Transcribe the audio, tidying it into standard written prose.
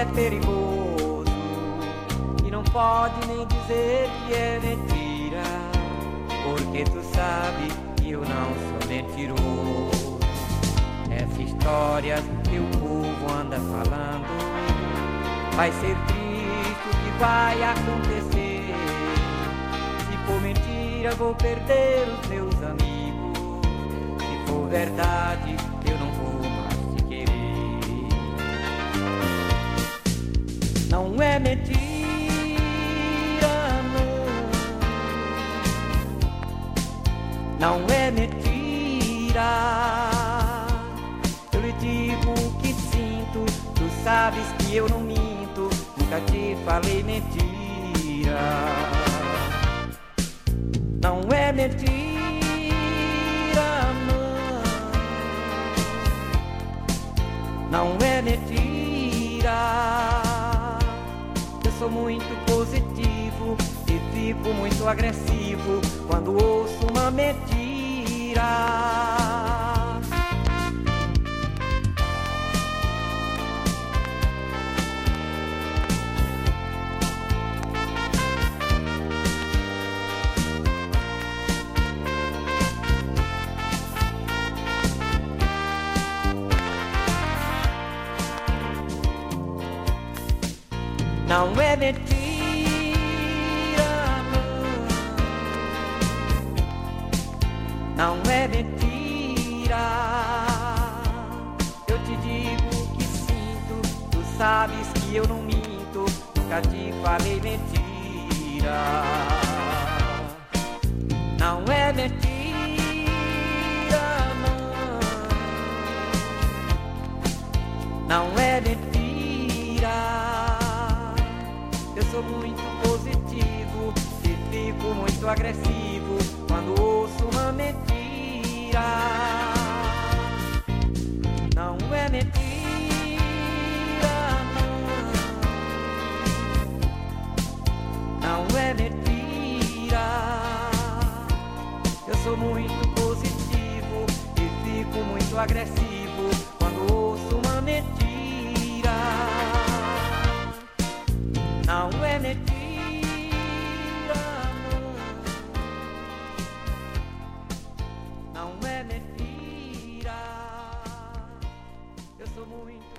é perigoso e não pode nem dizer que é mentira, porque tu sabe que eu não sou mentiroso. Essa história que o povo anda falando vai ser triste o que vai acontecer. Se for mentira vou perder os meus amigos, se for verdade eu não vou mais te querer. Não é mentira, não é mentira. Eu lhe digo o que sinto, tu sabes que eu não minto, nunca te falei mentira. Não é mentira, não é mentira. Eu sou muito positivo e fico muito agressivo quando ouço uma mentira. Não é mentira, não é mentira. Eu te digo o que sinto, tu sabes que eu não minto, nunca te falei mentira. Não é mentira, não é mentira. Eu sou muito positivo e fico muito agressivo quando ouço uma mentira. Não é mentira, não é mentira. Eu sou muito positivo e fico muito agressivo quando ouço uma mentira. Não é mentira, não é mentira. Eu sou muito